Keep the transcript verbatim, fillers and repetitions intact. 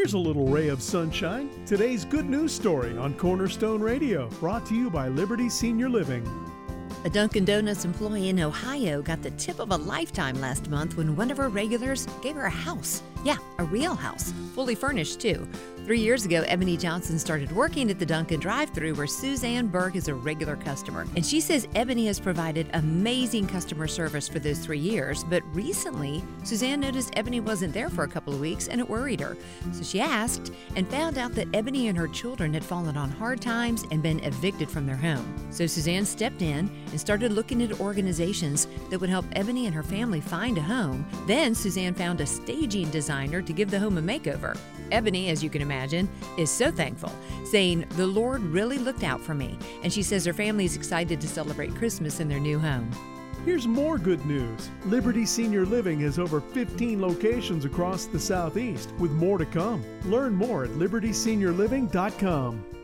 Here's a little ray of sunshine. Today's good news story on Cornerstone Radio, brought to you by Liberty Senior Living. A Dunkin' Donuts employee in Ohio got the tip of a lifetime last month when one of her regulars gave her a house. Yeah, a real house, fully furnished too. Three years ago, Ebony Johnson started working at the Dunkin' drive-thru where Suzanne Berg is a regular customer. And she says Ebony has provided amazing customer service for those three years. But recently, Suzanne noticed Ebony wasn't there for a couple of weeks and it worried her. So she asked and found out that Ebony and her children had fallen on hard times and been evicted from their home. So Suzanne stepped in and started looking at organizations that would help Ebony and her family find a home. Then Suzanne found a staging designer to give the home a makeover. Ebony, as you can imagine, is so thankful, saying, "The Lord really looked out for me." And she says her family is excited to celebrate Christmas in their new home. Here's more good news. Liberty Senior Living has over fifteen locations across the Southeast, with more to come. Learn more at liberty senior living dot com.